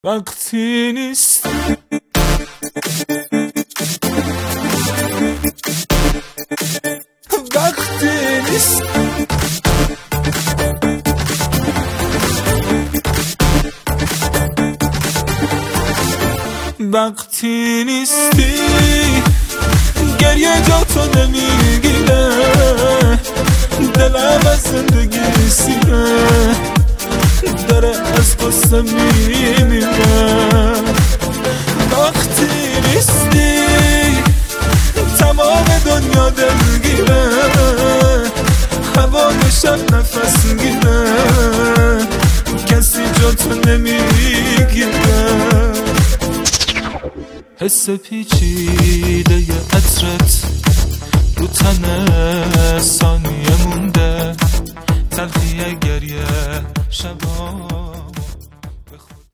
وقتی نیست وقتی نیست وقتی نیستی گریه جا تو نمیگیره دلم از زندگی سیره داره از قصه میمیره وقتی نیستی تمام دنیا دلگیره هوا شب نفس گیره کسی جا تو نمیگیره حس پیچیده ی عطرت رو تن ثانیه مونده تلخی گریه شبا